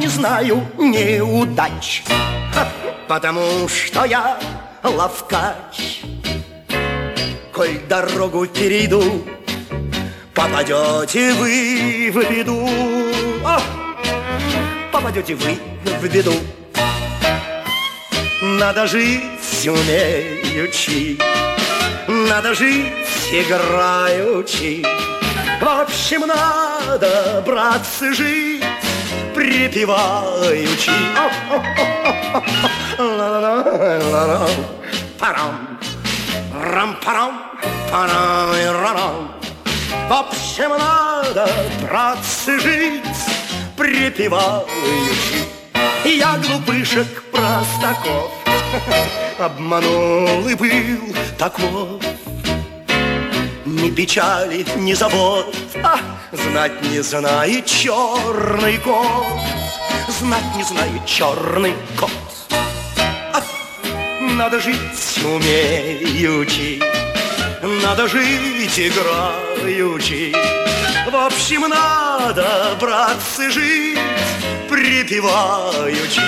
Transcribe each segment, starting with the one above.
знаю неудач, потому что я ловкач. Коль дорогу перейду, попадете вы в беду. Попадете вы в беду. Надо жить умеючи, надо жить играючи. В общем, надо, братцы, жить припеваючи. Парам, рам-парам, парам-рам. В общем, надо, братцы, жить припеваючи. Я глупышек простаков обманул и был таков. Ни печали, ни забот, знать не знает черный кот. Знать не знает черный кот. Надо жить умеючи, надо жить играючи. В общем, надо, братцы, жить припеваючи.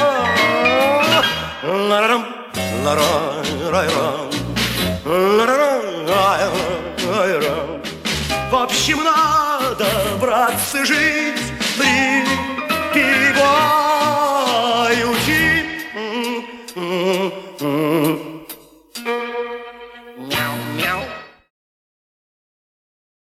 Ла-рам, ла-рам, ла-рам. В общем, надо, братцы, жить припеваючи.